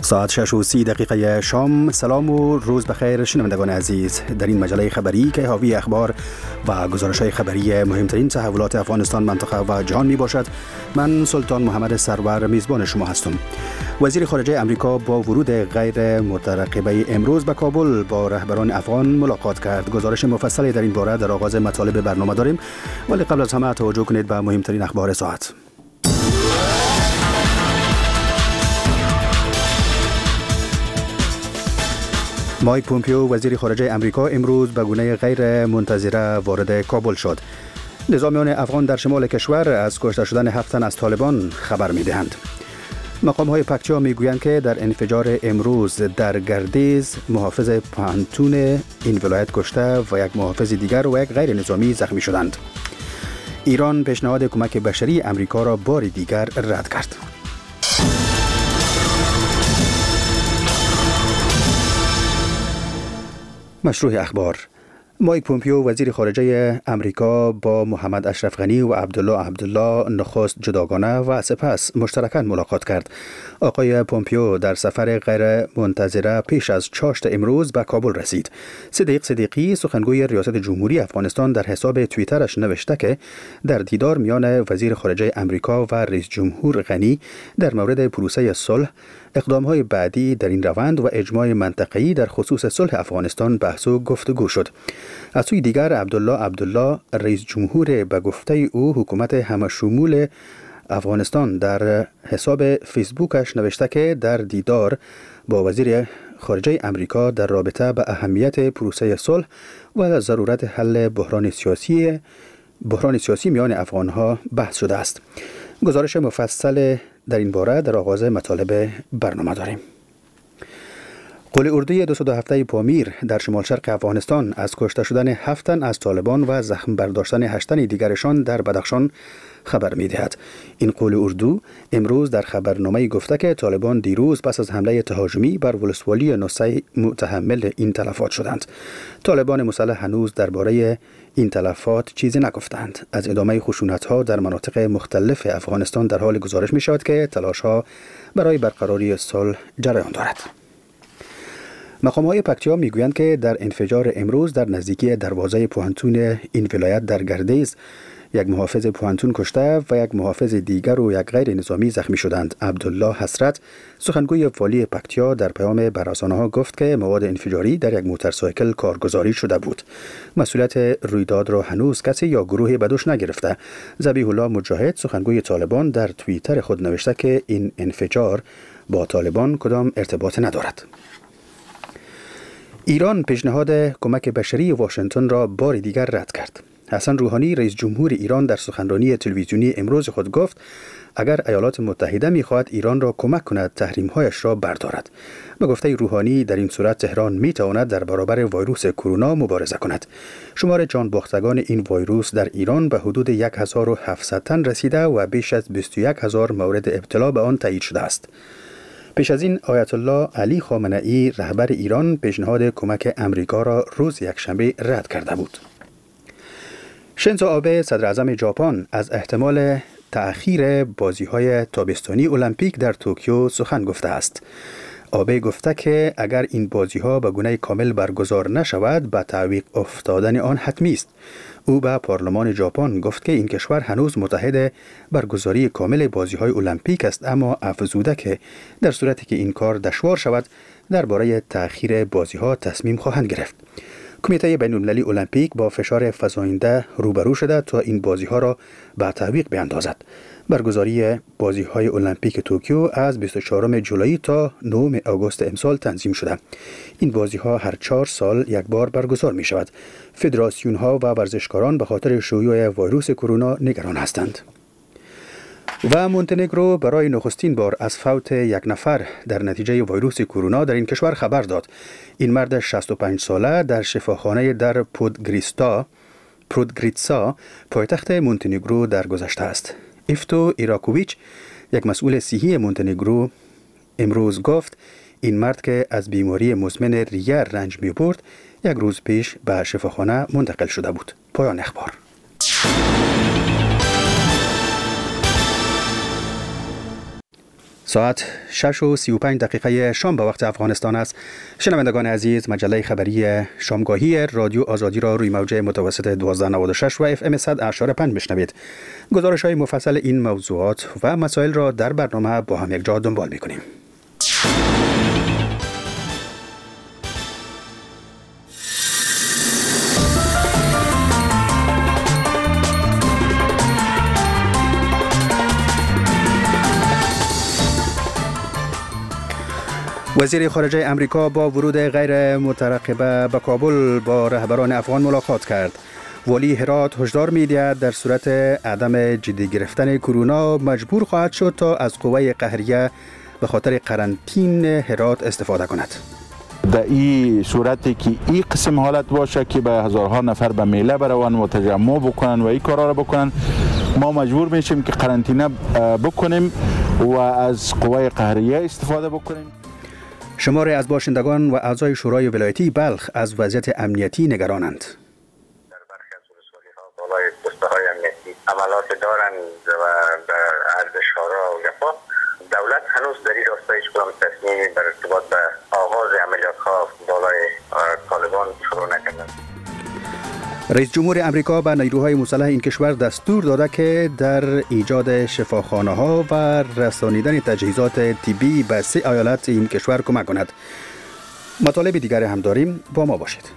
ساعت 6:30 شام. سلام و روز بخیر شنوندگان عزیز. در این مجله خبری که حاوی اخبار و گزارش‌های خبری مهمترین تحولات افغانستان، منطقه و جهان می باشد، من سلطان محمد سرور میزبان شما هستم. وزیر خارجه امریکا با ورود غیر مترقبه امروز به کابل با رهبران افغان ملاقات کرد. گزارش مفصلی در این باره در آغاز مطالب برنامه داریم، ولی قبل از همه توجه کنید به مهمترین اخبار ساعت. مایک پومپیو وزیر خارجه امریکا امروز به گونه غیر منتظره وارد کابل شد. نظامیان افغان در شمال کشور از کشته شدن 7 تن از طالبان خبر می‌دهند. مقام‌های پکتیا می‌گویند که در انفجار امروز در گردیز محافظ پانتون این ولایت کشته و یک محافظ دیگر و یک غیر نظامی زخمی شدند. ایران پیشنهاد کمک بشری امریکا را بار دیگر رد کرد. مشروع اخبار. مایک پومپیو وزیر خارجه امریکا با محمد اشرف غنی و عبدالله نخست جداگانه و سپس مشترکاً ملاقات کرد. آقای پومپیو در سفر غیر منتظره پیش از چاشت امروز به کابل رسید. صدیق صدیقی سخنگوی ریاست جمهوری افغانستان در حساب توییترش نوشته که در دیدار میان وزیر خارجه امریکا و رئیس جمهور غنی در مورد پروسه صلح، اقدام‌های بعدی در این روند و اجماع منطقه‌ای در خصوص صلح افغانستان بحث و گفتگو شد. از سوی دیگر عبدالله رئیس جمهور به گفته او حکومت همشمول افغانستان در حساب فیسبوکش نوشته که در دیدار با وزیر خارجه امریکا در رابطه به اهمیت پروسه صلح و ضرورت حل بحران سیاسی میان افغان‌ها بحث شده است. گزارش مفصل در این باره در آغاز مطالب برنامه داریم. قول اردوی 207 پامیر در شمال شرق افغانستان از کشته شدن 7 تن از طالبان و زخم برداشتن 8 تن دیگرشان در بدخشان خبر می‌دهد. این قول اردو امروز در خبرنامه گفته که طالبان دیروز پس از حمله تهاجمی بر ولسوالی نوسه متحمل این تلفات شدند. طالبان مسلح هنوز درباره این تلفات چیزی نگفتند. از ادامه خشونت‌ها در مناطق مختلف افغانستان در حال گزارش می‌شود که تلاش‌ها برای برقراری صلح جریان دارد. مقام‌های پکتیا میگویند که در انفجار امروز در نزدیکی دروازه پوهنتون این ولایت در گردیز یک محافظ پوهنتون کشته و یک محافظ دیگر و یک غیر نظامی زخمی شدند. عبدالله حسرت سخنگوی والی پکتیا در پیام بر رسانه‌ها گفت که مواد انفجاری در یک موتورسایکل کارگزاری شده بود. مسئولیت رویداد را هنوز کسی یا گروهی به دوش نگرفته. ذبیح الله مجاهد سخنگوی طالبان در توییتر خود نوشته که این انفجار با طالبان کدام ارتباط ندارد. ایران پیشنهاد کمک بشری واشنگتن را بار دیگر رد کرد. حسن روحانی رئیس جمهور ایران در سخنرانی تلویزیونی امروز خود گفت اگر ایالات متحده می‌خواهد ایران را کمک کند تحریم‌هایش را بردارد. به گفته روحانی در این صورت تهران می‌تواند در برابر ویروس کرونا مبارزه کند. شمار جان باختگان این ویروس در ایران به حدود 1700 تن رسیده و بیش از 21000 مورد ابتلا به آن تایید شده است. پیش از این آیت الله علی خامنه‌ای رهبر ایران پیشنهاد کمک امریکا را روز یکشنبه رد کرده بود. شینزو آبه صدر اعظم ژاپن از احتمال تأخیر بازی‌های تابستانی المپیک در توکیو سخن گفته است. آبه گفته که اگر این بازی‌ها به گونه کامل برگزار نشود به تعویق افتادن آن حتمی است. او به پارلمان ژاپن گفت که این کشور هنوز متحد برگزاری کامل بازی‌های المپیک است، اما افزوده که در صورتی که این کار دشوار شود درباره تأخیر بازی‌ها تصمیم خواهند گرفت. کمیته بین‌المللی المپیک با فشار فزاینده روبرو شده تا این بازی‌ها را به تعویق بیاندازد. برگزاری بازی‌های المپیک توکیو از 24 جولای تا 9 آگوست امسال تنظیم شده. این بازی‌ها هر 4 سال یک بار برگزار می‌شود. فدراسیون‌ها و ورزشکاران به خاطر شیوع ویروس کرونا نگران هستند. و مونتنگرو برای نخستین بار از فوت یک نفر در نتیجه ویروس کرونا در این کشور خبر داد. این مرد 65 ساله در شفاخانه در پودگریتسا پایتخت مونتنگرو درگذشته است. ایفتو ایراکوویچ یک مسئول صحی مونتنگرو امروز گفت این مرد که از بیماری مزمن ریه رنج می برد یک روز پیش به شفاخانه منتقل شده بود. پایان اخبار. ساعت 6:35 شام به وقت افغانستان است. شنوندگان عزیز، مجله خبری شامگاهی رادیو آزادی را روی موج متوسط 1296 و FM 100.5 میشنوید. گزارش‌های مفصل این موضوعات و مسائل را در برنامه با هم یک جا دنبال می‌کنیم. وزیر خارجه امریکا با ورود غیر مترقبه به کابل با رهبران افغان ملاقات کرد. والی هرات هشدار می‌دهد در صورت عدم جدی گرفتن کرونا مجبور خواهد شد تا از قوه قهریه به خاطر قرنطین هرات استفاده کند. در این صورتی که این قسم حالت باشه که به هزارها نفر به میله بروند و تجمع بکنن و این کارا را بکنن، ما مجبور میشیم که قرنطینه بکنیم و از قوه قهریه استفاده بکنیم. شماری از باشندگان و اعضای شورای ولایتی بلخ از وضعیت امنیتی نگرانند. در برخی از ولسوالی‌ها بالای پست‌های امنیتی عملات دارند و در عرض شورا و گفا دولت هنوز در این راستا هیچ کدام تصمیمی در ارتباط به آغاز عملیات‌ها بالای طالبان شروع نکردند. رئیس جمهور امریکا به نیروهای مسلح این کشور دستور داده که در ایجاد شفاخانه‌ها و رسانیدن تجهیزات طبی به 3 ایالت این کشور کمک کند. مطالب دیگر هم داریم، با ما باشید.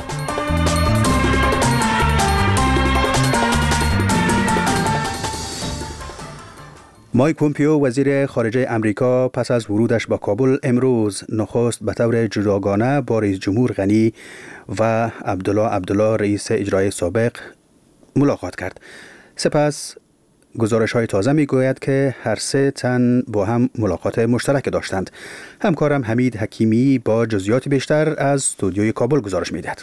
مایک پومپیو وزیر خارجه امریکا پس از ورودش به کابل امروز نخست به طور جداگانه با رئیس جمهور غنی و عبدالله رئیس اجرایی سابق ملاقات کرد. سپس گزارش‌های تازه می‌گوید که هر 3 تن با هم ملاقات مشترک داشتند. همکارم حمید حکیمی با جزئیات بیشتر از استودیوی کابل گزارش می‌دهد.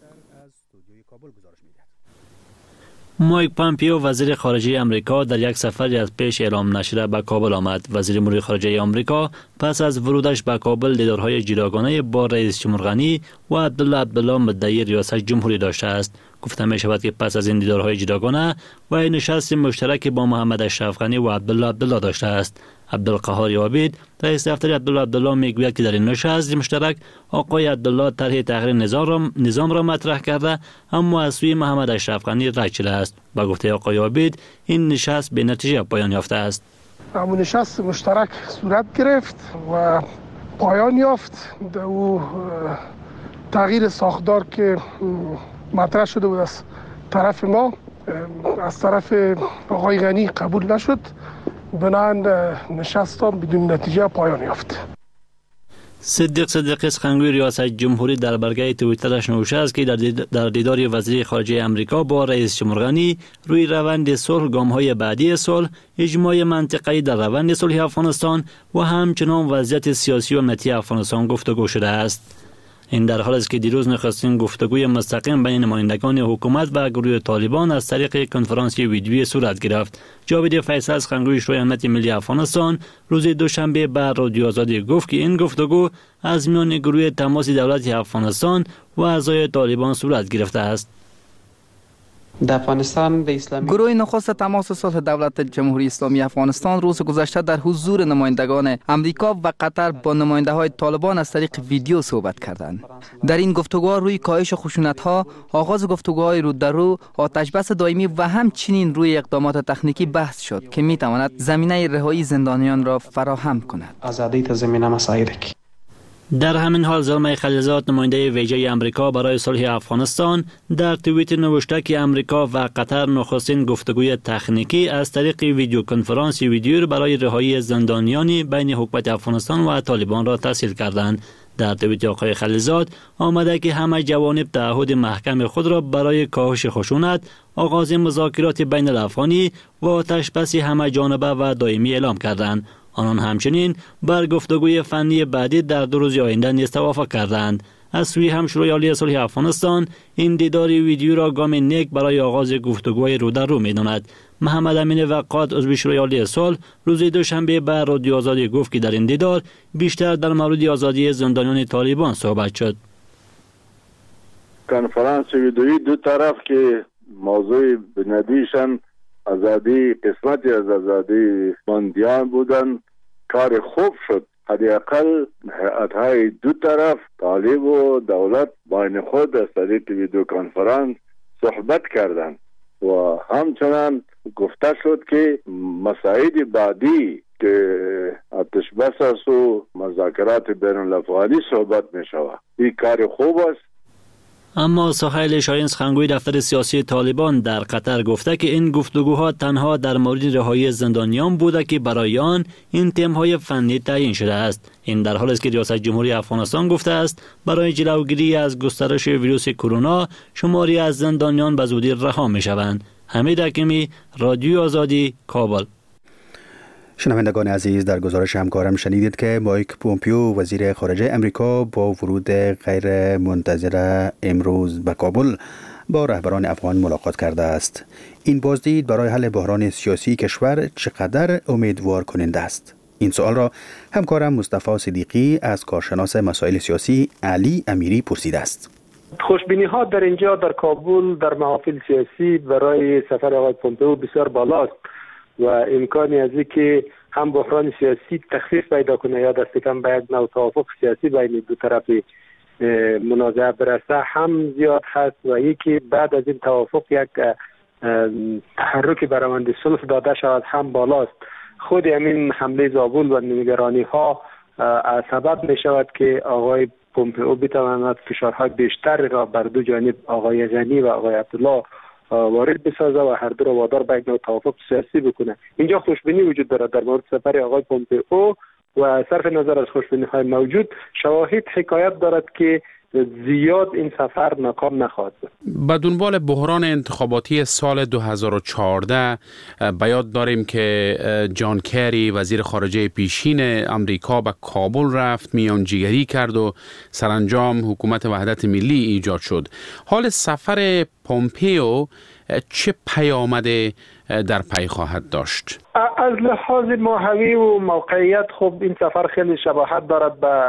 مایک پومپیو وزیر خارجه امریکا در یک سفری از پیش اعلام نشده به کابل آمد. وزیر امور خارجه آمریکا پس از ورودش به کابل دیدارهای جداگانه با رئیس جمهور غنی و عبدالله مدعی ریاست جمهوری داشته است. گفته می شود که پس از این دیدارهای جداگانه و نشست مشترک با محمد اشرف غنی و عبدالله داشته است. عبدالقهار عابد رئیس دفتر عبدالله میگوید که در این نشست مشترک آقای عبدالله طرح تغییر نظام را مطرح کرده، اما از سوی محمد اشرف غنی رد شده است. با گفته آقای عابد این نشست به نتیجه پایان یافته است. همون نشست مشترک صورت گرفت و پایان یافت. او تغییر ساختار که مطرح شده بود از طرف ما از طرف آقای غنی قبول نشد، بنابراین نشست بدون نتیجه پایان یافت. صدیق سخنگوی ریاست جمهوری در برگه توییترش نوشته است که در دیدار وزیر خارجه امریکا با رئیس جمهور غنی روی روند صلح، گام‌های بعدی صلح، اجماع منطقه‌ای در روند صلح افغانستان و همچنان وضعیت سیاسی و امنیتی افغانستان گفتگو شده است. این در حالی است که دیروز نخستین گفتگوی مستقیم بین نمایندگان حکومت و گروه طالبان از طریق کنفرانس ویدیویی صورت گرفت. جاوید فیصل سخنگوی شورای امنیت ملی افغانستان روز دوشنبه به رادیو آزادی گفت که این گفتگو از میان گروه تماس دولت افغانستان و اعضای طالبان صورت گرفته است. گروه نخست تماس صلح دولت جمهوری اسلامی افغانستان روز گذشته در حضور نمایندگان امریکا و قطر با نماینده های طالبان از طریق ویدیو صحبت کردند. در این گفتگوها روی کاهش خشونت‌ها، آغاز گفتگوهای رو در رو، آتش بس دائمی و همچنین روی اقدامات تکنیکی بحث شد که می‌تواند زمینه رهایی زندانیان را فراهم کند. در همین حال زلمه خلیلزاد نماینده ویژه امریکا برای صلح افغانستان در توییت نوشته که امریکا و قطر نخستین گفتگوی تکنیکی از طریق ویدیو کنفرانس ویدیو برای رهایی زندانیان بین حکومت افغانستان و طالبان را تسهیل کردند. در توییت آقای خلیلزاد آمده که همه جوانب تعهد محکم خود را برای کاهش خشونت، آغاز مذاکرات بین الافغانی و آتش بس همه جانبه و دائمی اعلام کردند. آنان همچنین بر گفتگوی فنی بعدی در 2 روز آینده نیز توافق کردند. از سوی هم شورای عالی صلح افغانستان این دیدار ویدیو را گام نیک برای آغاز گفتگوهای رو در رو می‌داند. محمد امین وقات عضو شورای عالی صلح روز دوشنبه به رادیو آزادی گفت که در این دیدار بیشتر در مورد آزادی زندانیان طالبان صحبت شد. کنفرانس ویدیویی 2 طرف که موضوع بنیادیشان آزادی، قسمتی از آزادی بندیان بودند کار خوب شد. حداقل هیئت‌های دو طرف، طالب و دولت، بین خود از طریق ویدیو کنفرانس صحبت کردند و همچنان گفته شد که مسائل بعدی که آتش بس است و مذاکرات بین الافغانی صحبت می شود. این کار خوب است. اما سهیل شاهین سخنگوی دفتر سیاسی طالبان در قطر گفته که این گفتگوها تنها در مورد رهایی زندانیان بوده که برای آن این تم‌های فنی تعیین شده است. این در حالی است که ریاست جمهوری افغانستان گفته است برای جلوگیری از گسترش ویروس کرونا شماری از زندانیان به زودی رها می‌شوند. حمید حکیمی، رادیو آزادی، کابل. شنوندگان عزیز، در گزارش همکارم شنیدید که مایک پومپیو وزیر خارجه امریکا با ورود غیر منتظره امروز به کابل با رهبران افغان ملاقات کرده است. این بازدید برای حل بحران سیاسی کشور چقدر امیدوار کننده است؟ این سوال را همکارم مصطفی صدیقی از کارشناس مسائل سیاسی علی امیری پرسیده است. خوشبینی ها در اینجا در کابل در محافل سیاسی برای سفر آقای پومپئو بسیار بالاست و امکانی از که هم بحران سیاسی تخفیف پیدا کنه یا دست کم به یک نوع توافق سیاسی بین دو طرف منازعه برسه هم زیاد هست و یکی بعد از این توافق یک تحرک برآمد صلح داده شود هم بالاست. خود همین حمله زابل و نگرانی ها سبب می شود که آقای پومپئو بتواند فشارهای بیشتر را بر دو جانب آقای غنی و آقای عبدالله وارد بسازه و هر دو را وادار به یک نوع توافق سیاسی بکنه. اینجا خوشبینی وجود دارد در مورد سفر آقای پومپئو و صرف نظر از خوشبینی های موجود شواهد حکایت دارد که زیاد این سفر ناکام نخواهد بود. به دنبال بحران انتخاباتی سال 2014 به یاد داریم که جان کری وزیر خارجه پیشین امریکا به کابل رفت، میانجیگری کرد و سرانجام حکومت وحدت ملی ایجاد شد. حال سفر پومپئو چه پیامد در پی خواهد داشت؟ از لحاظ ماهوی و موقعیت خب این سفر خیلی شباهت دارد به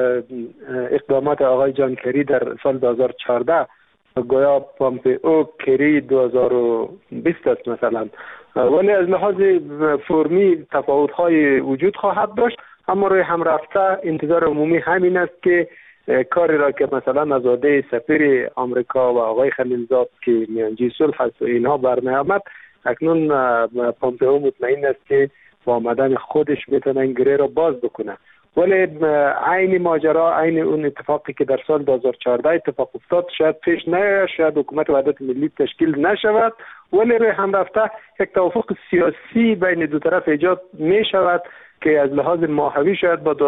اقدامات آقای جان کری در سال 2014. گویا پومپئو کری 2020 است مثلا، ولی از لحاظ فرمی تفاوت‌های وجود خواهد داشت. اما روی هم رفته انتظار عمومی همین است که کاری را که مثلا از عهده سفیر آمریکا و آقای خلیلزاد که میانجی صلح است و اینها برمی‌آمد، اکنون پومپئو مطمئن است که با آمدن خودش میتونه این گره را باز بکنه. ولی عین ماجرا، عین اون اتفاقی که در سال 2014 اتفاق افتاد شاید پیش نیاید، شاید حکومت وحدت ملی تشکیل نشود، ولی روی هم رفته یک توافق سیاسی بین دو طرف ایجاد می شود که از لحاظ ماهوی شاید با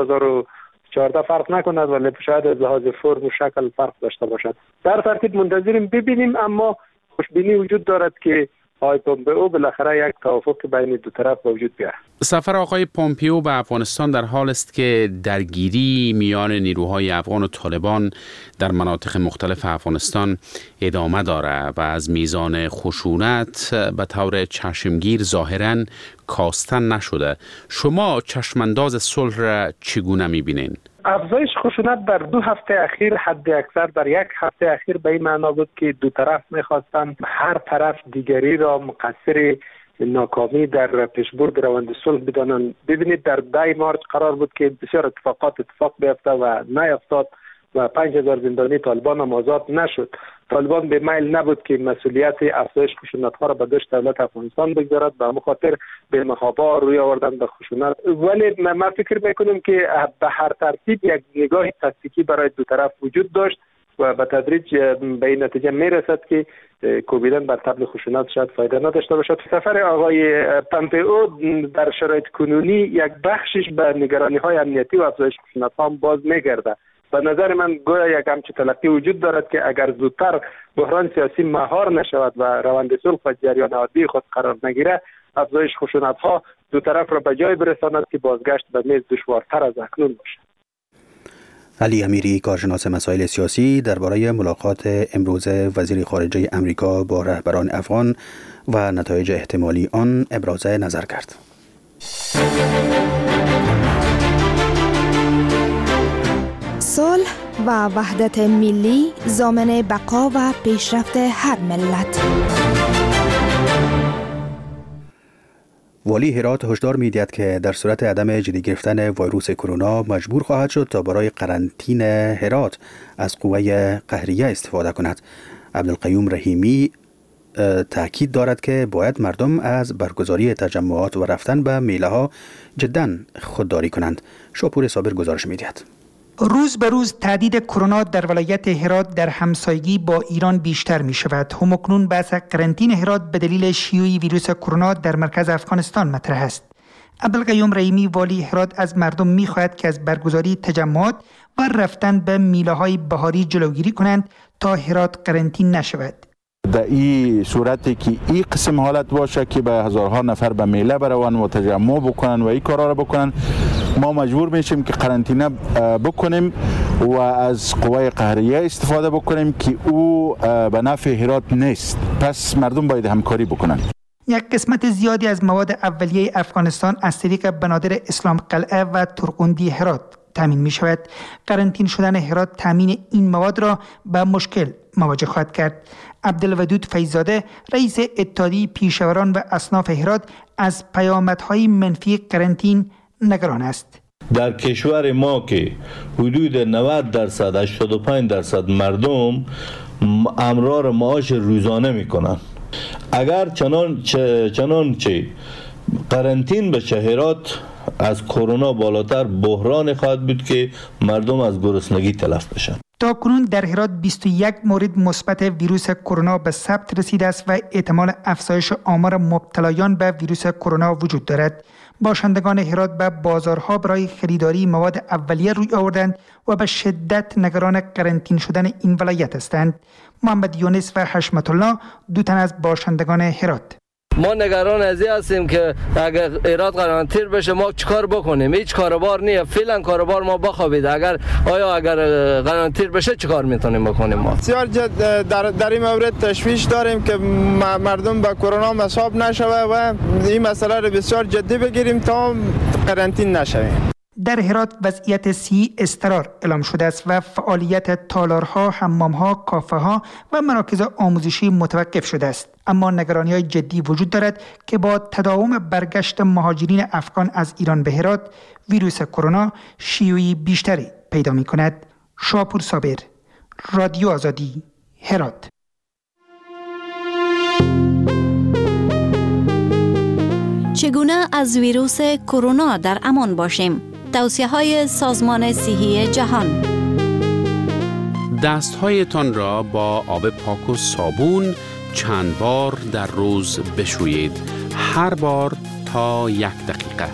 2014 فرق نکند ولی شاید از لحاظ فرم و شکل فرق داشته باشد. در ترتیب منتظریم ببینیم، اما خوشبینی وجود دارد که آقای پومپئو بالاخره یک توافق بین دو طرف وجود بیاید. سفر آقای پومپئو به افغانستان در حال است که درگیری میان نیروهای افغان و طالبان در مناطق مختلف افغانستان ادامه دارد و از میزان خشونت به طور چشمگیر ظاهراً کاسته نشده. شما چشمانداز صلح را چگونه می‌بینین؟ افزایش خشونت در 2 هفته اخیر حد اکثر در 1 هفته اخیر به این معنا بود که دو طرف می‌خواستند هر طرف دیگری را مقصر ناکامی در پیشبرد روند صلح بدانند. ببینید در 10 مارس قرار بود که بسیار اتفاق بیفته و نیفتاد و 5000 زندانی طالبان هم آزاد نشد. طالبان به میل نبود که مسئولیت افزایش خشونت‌ها را به دوش دولت افغانستان بگذارد، به مخاطر به محابا روی آوردن به خشونت. ولی من فکر میکنم که به هر ترتیب یک نگاه تاکتیکی برای دو طرف وجود داشت و به تدریج به این نتیجه میرسد که کوبیدن بر طبل خشونت شاید فایده نداشته باشد. سفر آقای پومپئو در شرایط کنونی یک بخشش به نگرانی‌های امنیتی و افزایش خشونت‌ها باز میگرده. به نظر من گویا یک همچین تلقی وجود دارد که اگر زودتر بحران سیاسی مهار نشود و روند صلح و جریان عادی خود قرار نگیره، افزایش خشونت‌ها دو طرف را به جای برساند که بازگشت به میز دشوارتر از اکنون باشد. علی امیری، کارشناس مسائل سیاسی، درباره ملاقات امروز وزیر خارجه امریکا با رهبران افغان و نتایج احتمالی آن ابراز نظر کرد. صلح و وحدت ملی ضامن بقا و پیشرفت هر ملت. والی هرات هشدار می‌دهد که در صورت عدم جدی گرفتن ویروس کرونا مجبور خواهد شد تا برای قرنطینه هرات از قوه قهریه استفاده کند. عبدالقیوم رحیمی تاکید دارد که باید مردم از برگزاری تجمعات و رفتن به میله ها جداً خودداری کنند. شاپور صابر گزارش می‌دهد. روز به روز تهدید کرونا در ولایت هرات در همسایگی با ایران بیشتر می شود. همکنون بحث قرنطینه هرات به دلیل شیوع ویروس کرونا در مرکز افغانستان مطرح است. عبدالقیوم رحیمی والی هرات از مردم می خواهد که از برگزاری تجمعات و رفتن به میله های بهاری جلوگیری کنند تا هرات قرنطین نشود. در این صورتی که این قسم حالت باشه که به هزارها نفر به میله بروند و تجمع بکنن و این کارا را بکنن، ما مجبور میشیم که قرنطینه بکنیم و از قوه قهریه استفاده بکنیم که او به نفع هرات نیست. پس مردم باید همکاری بکنن. یک قسمت زیادی از مواد اولیه افغانستان از طریق بنادر اسلام قلعه و ترقندی هرات تامین می شود. قرنطین شدن هرات تامین این مواد را به مشکل مواجه خواهد کرد. عبدالودود فیضزاده رئیس اتحادیه پیشوران و اصناف هرات از پیامدهای منفی قرنطین نگران است. در کشور ما که حدود 90% 85% مردم امرار معاش روزانه میکنن، اگر چنانچه قرنطین به هرات از کرونا بالاتر بحران خواهد بود که مردم از گرسنگی تلف بشن. تا کنون در هرات 21 مورد مثبت ویروس کرونا به ثبت رسیده است و احتمال افزایش آمار مبتلایان به ویروس کرونا وجود دارد. باشندگان هرات به بازارها برای خریداری مواد اولیه روی آوردند و به شدت نگران قرنطین شدن این ولایت هستند. محمد یونس و حشمت الله دو تن از باشندگان هرات. ما نگران از این هستیم که اگر هرات قرنطین بشه ما چیکار بکنیم؟ هیچ کاروبار نیست. فعلا کاروبار ما بخوابید. اگر قرنطین بشه چیکار میتونیم بکنیم؟ ما بسیار در این مورد تشویش داریم که مردم به کرونا مصاب نشوه و این مسئله رو بسیار جدی بگیریم تا قرنطین نشویم. در هرات وضعیت سی اضطرار اعلام شده است و فعالیت تالارها، حمامها، کافه‌ها و مراکز آموزشی متوقف شده است. اما نگرانی‌های جدی وجود دارد که با تداوم برگشت مهاجرین افغان از ایران به هرات، ویروس کرونا شیوعی بیشتری پیدا می‌کند. شاپور صابر، رادیو آزادی، هرات. چگونه از ویروس کرونا در امان باشیم؟ توصیه‌های سازمان صحی جهان. دست‌هایتان را با آب پاک و صابون چند بار در روز بشویید. هر بار تا 1 دقیقه.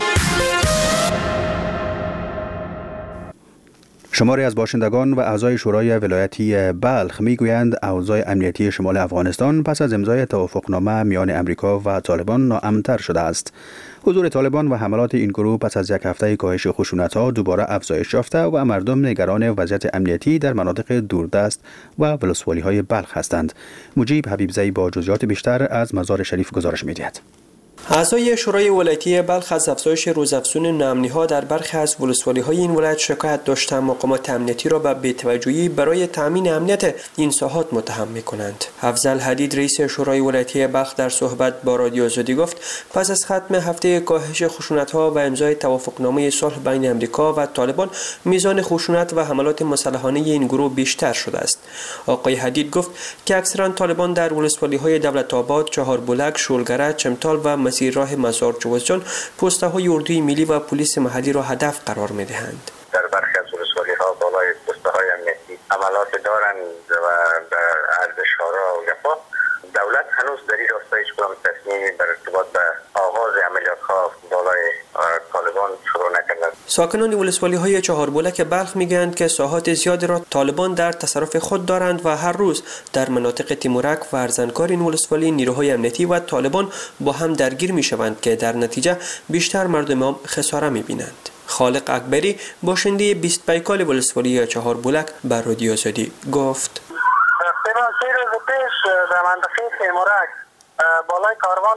شماری از باشندگان و اعضای شورای ولایتی بلخ میگویند اوضاع امنیتی شمال افغانستان پس از امضای توافقنامه میان امریکا و طالبان ناامن‌تر شده است. حضور طالبان و حملات این گروه پس از یک هفته کاهش خشونت‌ها دوباره افزایش یافته و مردم نگران وضعیت امنیتی در مناطق دوردست و ولسوالی‌های بلخ هستند. مجیب حبیبزئی با جزئیات بیشتر از مزار شریف گزارش می‌دهد. اعضای شورای ولایتی بلخ از افزایش روزافزون ناامنی‌ها در برخی از ولسوالی‌های این ولایت شکایت داشتند. مقامات امنیتی را به بی‌توجهی برای تامین امنیت این ساحات متهم می‌کنند. افضل حدید رئیس شورای ولایتی بلخ در صحبت با رادیو آزادی گفت پس از ختم هفته کاهش خشونت‌ها و امضای توافقنامه صلح بین امریکا و طالبان، میزان خشونت و حملات مسلحانه این گروه بیشتر شده است. آقای حدید گفت که اکثرا طالبان در ولسوالی‌های دولت آباد، چهاربلک، شولگره، چمتال و مسیر راه مزار جوزجان پست‌های اردوی ملی و پلیس محلی را هدف قرار می‌دهند. در برخی از ولسوالی‌ها بالای پست‌های امنیتی عملات دارند و در اردشارا و یفا دولت هنوز در این راستا هیچ کدام تصمیمی در ارتباط به آغاز عملیات‌ها بالای طالبان شروع نکردند. ساکنان ولسوالی‌های چهاربلک بلخ میگویند که ساحات زیادی را طالبان در تصرف خود دارند و هر روز در مناطق تیمورک و ارزنکار این ولسوالی نیروهای امنیتی و طالبان با هم درگیر میشوند که در نتیجه بیشتر مردم خساره میبینند. خالق اکبری باشنده 20 پیکال ولسوالی چهاربلک بر رادیو آزادی گفت: 3 روز پیش در منطقه تیمورک بالای کاروان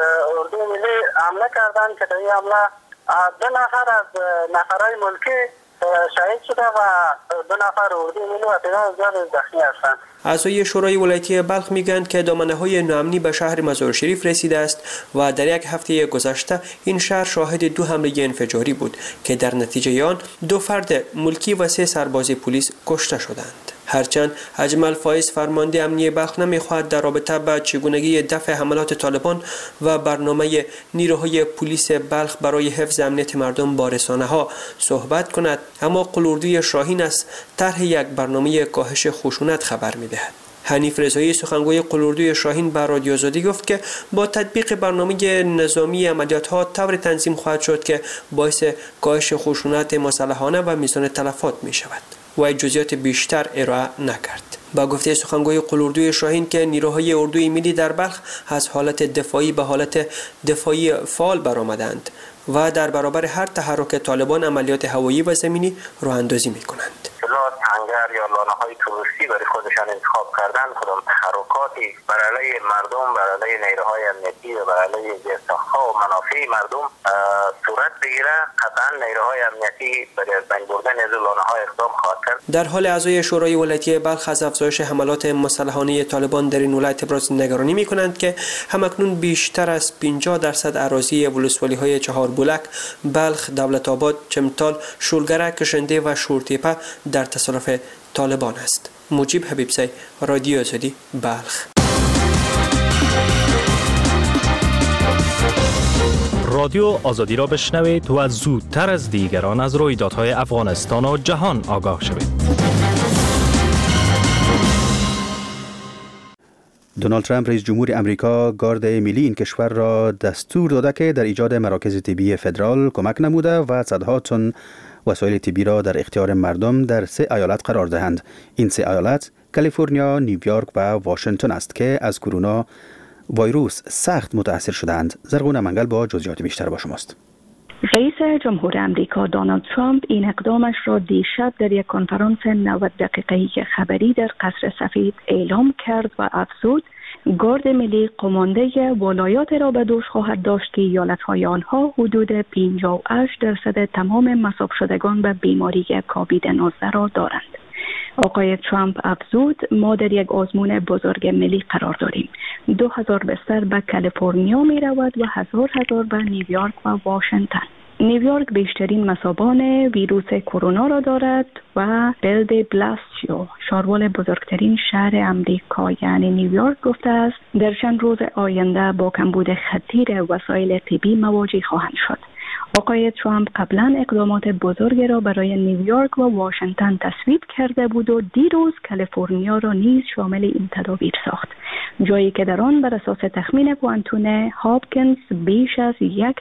اردوی ملی حمله کردند که در این حمله 2 نفر از نفرای ملکی شهید شده و 2 نفر اردوی ملی و تعداد زیاد زخمی هستند. اعضای شورای ولایتی بلخ میگویند که دامنه‌های ناامنی به شهر مزار شریف رسیده است و در یک هفته گذشته این شهر شاهد 2 حمله انفجاری بود که در نتیجه آن 2 فرد ملکی و 3 سرباز پلیس کشته شدند. هرچند اجمل فایز فرمانده امنیه بلخ نمیخواهد در رابطه با چگونگی دفع حملات طالبان و برنامه نیروهای پلیس بلخ برای حفظ امنیت مردم با رسانه‌ها صحبت کند، اما قلوردوی شاهین از طرح یک برنامه کاهش خشونت خبر می‌دهد. حنیف رضایی سخنگوی قلوردوی شاهین به رادیو آزادی گفت که با تطبیق برنامه نظامی عملیات‌ها طور تنظیم خواهد شد که باعث کاهش خشونت مسلحانه و میزان تلفات می‌شود. و جزئیات بیشتر ارائه نکرد. با گفته سخنگوی قلوردوی شاهین که نیروهای اردوی ملی در بلخ از حالت دفاعی به حالت دفاعی فعال برآمدند و در برابر هر تحرک طالبان عملیات هوایی و زمینی راه اندازی می‌کنند. تنگر یا لانه‌های توریستی برای خودشان انتخاب کردن، کدام تحرکاتی بر علیه مردم، بر علیه نیروهای امنیتی و بر علیه زیرساخت‌ها و منافع مردم صورت بگیره، قطعا نیروهای امنیتی برای از بین بردن از لانه‌ها اقدام خواهد کرد. در حال اعضای شورای ولایتی بلخ از افزایش حملات مسلحانه طالبان در این ولایت ابراز نگرانی می‌کنند که همکنون بیشتر از 50% اراضی ولسوالی‌های چهاربولک، بلخ، دولت‌آباد، چمتال، شولگره، کشنده و شورتیپه در تصرف طالبان است. مجیب حبیبزی، رادیو آزادی، بلخ. رادیو آزادی را بشنوید و زودتر از دیگران از رویدادهای افغانستان و جهان آگاه شوید. دونالد ترامپ رئیس جمهور امریکا گارد ملی این کشور را دستور داده که در ایجاد مراکز طبی فدرال کمک نموده و صدها تن وسایل طبی را در اختیار مردم در 3 ایالت قرار دهند. این 3 ایالت کالیفرنیا، نیویورک و واشنگتن است که از کرونا ویروس سخت متاثر شدند. زرغون منگل با جزئیات بیشتر با شماست. رئیس جمهور امریکا دونالد ترامپ این اقدامش را دیشب در یک کنفرانس 90 دقیقه‌ای خبری در قصر سفید اعلام کرد و افزود گارد ملی قمانده ولایات را به دوش خواهد داشت که ایالت‌های آنها حدود 58% تمام مصاب شدگان به بیماری کووید 19 را دارند. آقای ترامپ افزود ما در یک آزمون بزرگ ملی قرار داریم. 2000 بستر به کالیفرنیا می رود و هزار به نیویورک و واشنگتن. نیویورک بیشترین مصابان ویروس کرونا را دارد و بلد بلاسیو، شاروال بزرگترین شهر امریکا یعنی نیویورک، گفته است در چند روز آینده با کمبود خطیر وسایل طبی مواجه خواهند شد. آقای ترامپ قبلا اقدامات بزرگی را برای نیویورک و واشنگتن تصویب کرده بود و دیروز کالیفرنیا را نیز شامل این تدابیر ساخت، جایی که در آن بر اساس تخمین پوانتون هاپکینز بیش از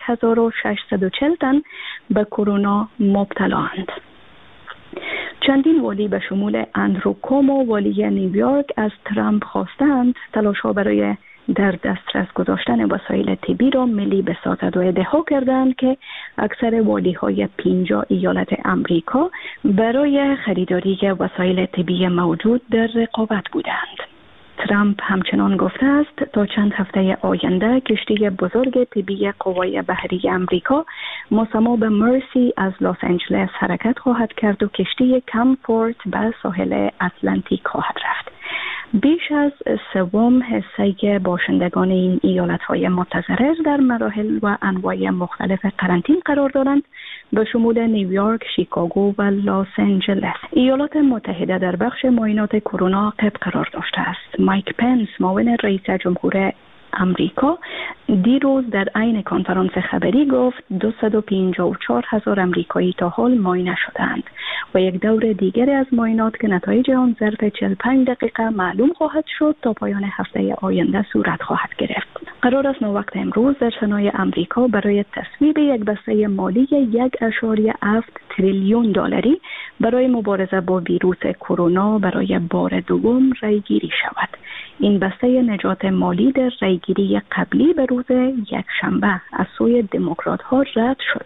1640 تن به کرونا مبتلااند. چندین والی به شمول اندرو کومو والی نیویورک از ترامپ خواستند تلاش‌ها برای در دسترس گذاشتن وسایل طبی را ملی بسازد و ادعا کردند که اکثر والی‌های 50 ایالت امریکا برای خریداری وسایل طبی موجود در رقابت بودند. ترامپ همچنان گفته است تا چند هفته آینده کشتی بزرگ طبی قوای بحری امریکا مسمى به مرسی از لس آنجلس حرکت خواهد کرد و کشتی کامفورت به ساحل اتلانتیک خواهد رفت. بیش از 3 حصه باشندگان این ایالت‌های متضرر در مراحل و انواع مختلف قرنطینه قرار دارند، به شمول نیویورک، شیکاگو و لس آنجلس. ایالات متحده در بخش معاینات کرونا عقب قرار داشته است. مایک پنس، معاون رئیس جمهور امریکا، دیروز در عین کنفرانس خبری گفت 254,000 امریکایی تا حال معاینه شدند و یک دور دیگر از معاینات که نتایج آن ظرف 45 دقیقه معلوم خواهد شد تا پایان هفته آینده صورت خواهد گرفت. قرار است وقت امروز در سنای امریکا برای تصویب یک بسته مالی 1.7 تریلیون دلاری برای مبارزه با ویروس کرونا برای بار دوم رایگیری شود. این بسته نجات مالی در رایگیری قبلی به روز یکشنبه از سوی دموکرات ها رد شد.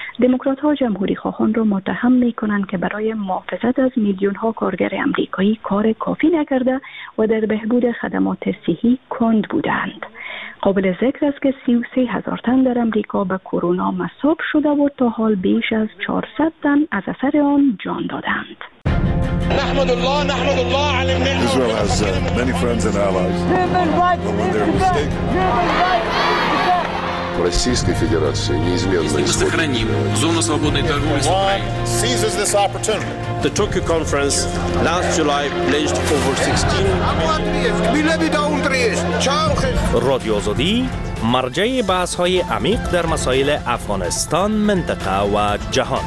دموکرات ها جمهوری خواهان را متهم می کنند که برای محافظت از میلیون ها کارگر امریکایی کار کافی نکرده و در بهبود خدمات صحی کند بودند. قابل ذکر است که 33,000 تن در امریکا به کرونا مصاب شده و تا حال بیش از 400 تن از اثر آن جان دادند. نحمد الله على النعمة. Israel has many friends and allies. But when they're mistaken. Российской Федерации неизменно сохраним зону свободной торговли с Украиной. Seizes this opportunity. The Tokyo conference last July pledged over 16. رادیو آزادی مرجع بحث‌های عمیق در مسائل افغانستان، منطقه و جهان.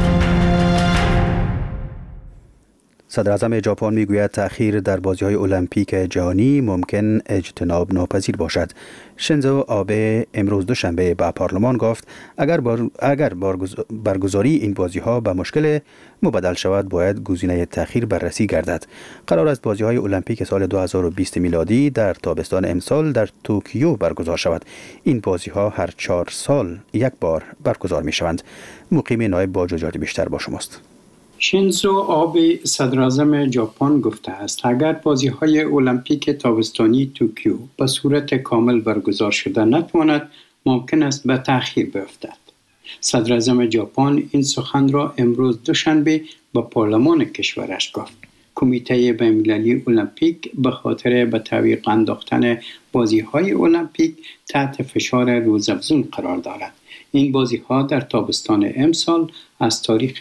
صدر اعظم ژاپن میگوید تأخیر در بازی‌های المپیک جهانی ممکن اجتناب ناپذیر باشد. شینزو آبه امروز دوشنبه به پارلمان گفت اگر برگزاری این بازی‌ها به مشکل مبدل شود باید گزینه تأخیر بررسی گردد. قرار است بازی‌های المپیک سال 2020 میلادی در تابستان امسال در توکیو برگزار شود. این بازی‌ها هر 4 سال یک بار برگزار می‌شوند. مقیم نایب با جزئیات بیشتر با شماست. شینزو آبه صدر اعظم ژاپن گفته است اگر بازی‌های المپیک تابستانی توکیو به صورت کامل برگزار شده نتواند ممکن است به تأخیر بیفتد. صدر اعظم ژاپن این سخن را امروز دوشنبه به پارلمان کشورش گفت. کمیته بین‌المللی المپیک به خاطر به تعویق انداختن بازی‌های المپیک تحت فشار روزافزون قرار دارد. این بازی‌ها در تابستان امسال از تاریخ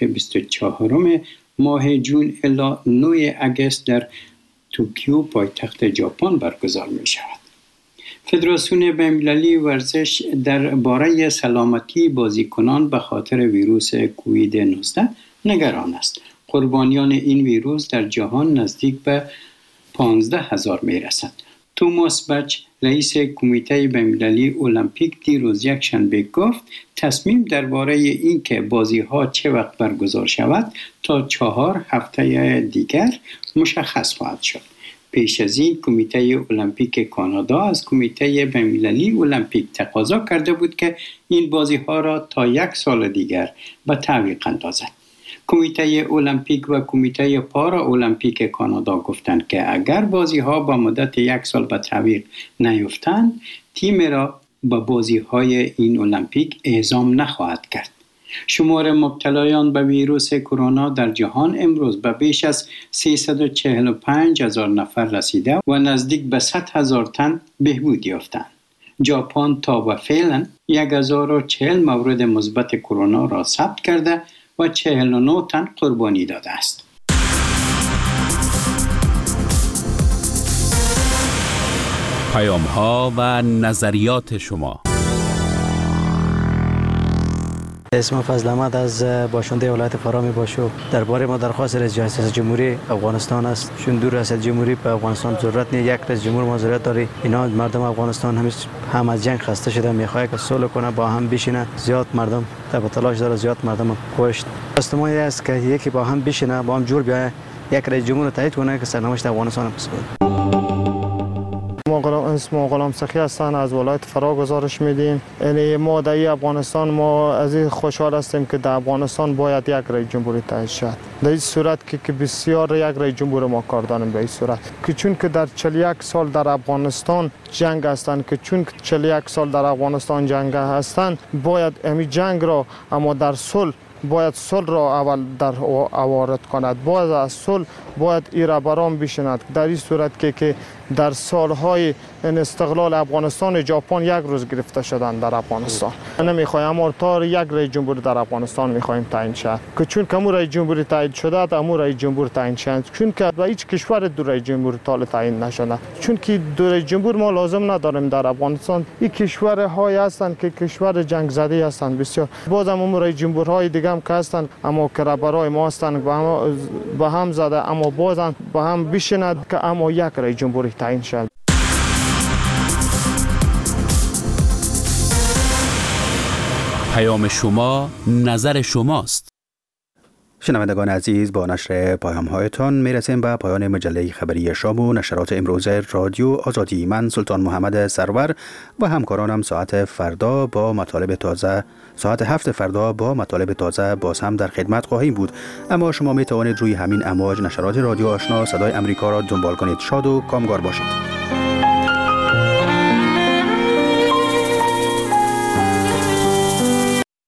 24 ماه جون الی 9 اگست در توکیو پایتخت ژاپن برگزار می‌شود. فدراسیون بین‌المللی ورزش درباره سلامتی بازیکنان به خاطر ویروس کووید 19 نگران است. قربانیان این ویروس در جهان نزدیک به 15,000 می‌رسند. توماس بچ رئیس کمیته بین‌المللی المپیک دیروز یکشنبه گفت تصمیم درباره اینکه بازی‌ها چه وقت برگزار شود تا 4 هفته دیگر مشخص خواهد شد. پیش از این کمیته المپیک کانادا از کمیته بین‌المللی المپیک تقاضا کرده بود که این بازی‌ها را تا 1 سال دیگر به تعویق اندازد. کمیته المپیک و کمیته پارا المپیک کانادا گفتند که اگر بازی‌ها با مدت 1 سال به تعویق نیفتند، تیم را به بازی‌های این المپیک اعزام نخواهد کرد. شمار مبتلایان به ویروس کرونا در جهان امروز به بیش از 345,000 نفر رسیده و نزدیک به 100,000 تن بهبود یافتند. ژاپن تا و فعلا 1040 مورد مثبت کرونا را ثبت کرده و 49 تن قربانی داده است. پیام‌ها و نظریات شما. اسم فضل احمد از باشنده ولایت فارا باشو. درباره ما درخواست رئیس جمهوری افغانستان است. چون دو رئیس جمهوری به افغانستان ضرورت نیست، یک رئیس جمهور ما ضرورت داره. اینا مردم افغانستان هم از جنگ خسته شده، میخواد که صلح کنه، با هم بشینه. زیاد مردم در تلاش داره، زیاد مردم کشت. استمایی است که یکی با هم بشینه، با هم جور بیاید، یک رئیس جمهور تایید کنه که سرنوشت افغانستان بسازه. اسم غلام سخی هستن، از ولایت فرا گزارش میدیم. یعنی ما در افغانستان ما از این خوشحال هستیم که در افغانستان باید یک رئیس جمهوری تعیین شد. در این صورت که بسیار یک رئیس جمهور ما کار داریم به این صورت که چون که در 41 سال در افغانستان جنگ هستند، که چون 41 سال در افغانستان جنگ هستند، باید همین جنگ را اما در صلح باید صلح را اول در وارد کند. باید از صلح باید ایرا برام بشند. در این صورت که در سالهای استقلال افغانستان ژاپن یک روز گرفته شدند در افغانستان. نمیخوایم اما تا یک رئیس جمهور در افغانستان میخوایم تعیین شد که چون که امور رئیس جمهوری تعیین شده امور رئیس جمهور تعیین شد، چون که در هیچ کشور دو رئیس جمهور تا تعیین نشده، چون که دو رئیس جمهور ما لازم نداریم در افغانستان. این کشورهای هستند که کشور جنگ زده هستند بسیار. بازم امور رئیس جمهورهای دیگه هم که هستند اما که برای ما هستند با هم زده، اما بازم با هم بشیند که اما یک رئیس جمهوری تعیین شد. پیام شما نظر شماست. شنوندگان عزیز، با نشر پیام‌هایتان میرسیم به پایان مجله خبری شام و نشرات امروز رادیو آزادی. من سلطان محمد سرور و همکارانم ساعت 7 فردا با مطالب تازه باز هم در خدمت خواهیم بود. اما شما می توانید روی همین امواج نشرات رادیو آشنا صدای امریکا را دنبال کنید. شاد و کامگار باشید.